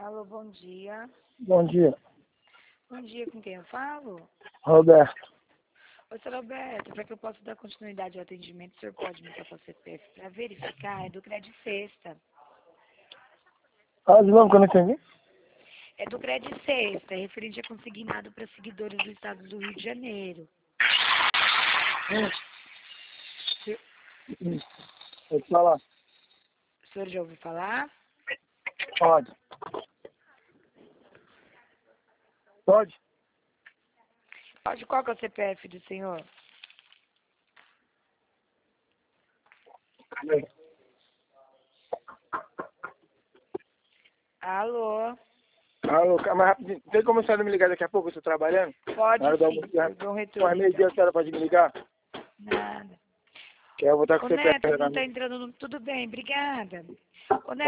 Alô, bom dia. Bom dia. Bom dia, com quem eu falo? Roberto. Oi, seu Roberto, para que eu possa dar continuidade ao atendimento, o senhor pode me passar o CPF para verificar? É do Credit Sexta. Ah, de novo que eu não entendi. É do Credit Sexta, é referente a consignado para seguidores do estado do Rio de Janeiro. Vou te falar. O senhor já ouviu falar? Pode. Pode? Pode, qual que é o CPF do senhor? Cadê? Alô? Alô, mas rapidinho. Tem como a senhora me ligar daqui a pouco? Eu estou trabalhando? Pode Na hora do sim, almoço, já. eu dou um Mas retorno meio-dia então. a senhora pode me ligar? Nada. Que eu vou estar com Ô o CPF Neto, na não tá minha. entrando no... Tudo bem, obrigada. Ô Neto,